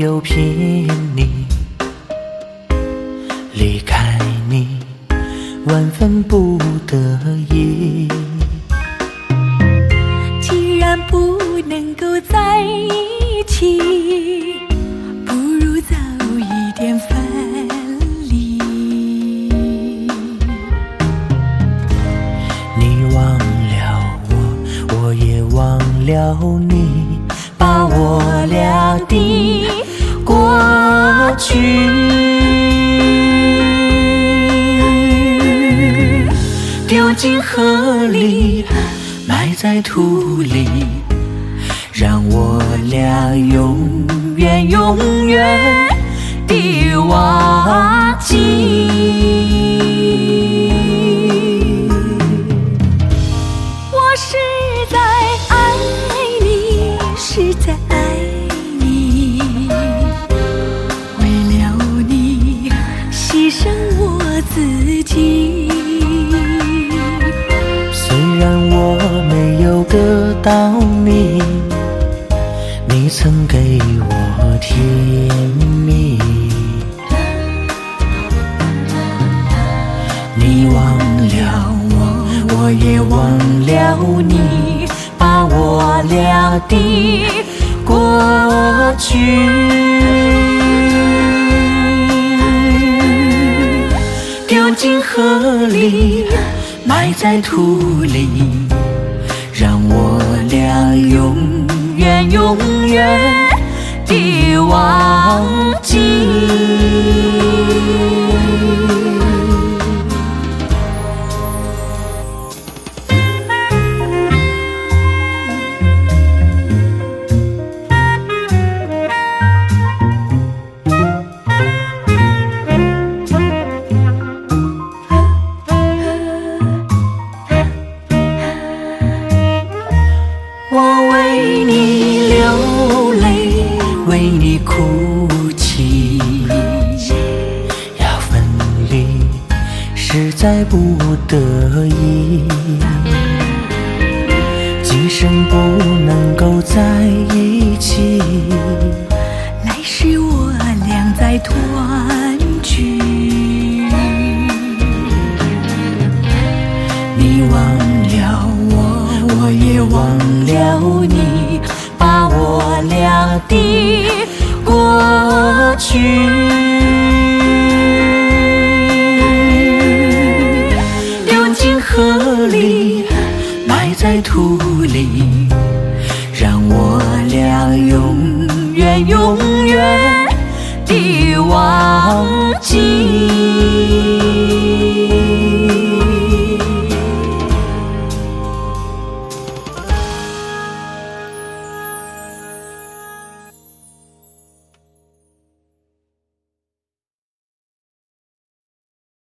有骗你，离开你万分不得已。 既然不能够在一起，不如早一点分离。 你忘了我，我也忘了你，把我俩的过去丢进河里，埋在土里，让我俩永远永远地忘记。 我是在爱你，是在爱你，为了你牺牲我自己。 虽然我没有得到你，你曾给我甜蜜。你忘了我，我也忘了你，把我俩的过去丢进河里，埋在土里，让我俩永远永远地忘记。我为你流泪，为你哭泣，要分离实在不得已，今生不能够在一起， 来世我俩再团聚。 你忘了我，我也忘了你，把我俩的过去丢进河里，埋在土里，让我俩永远永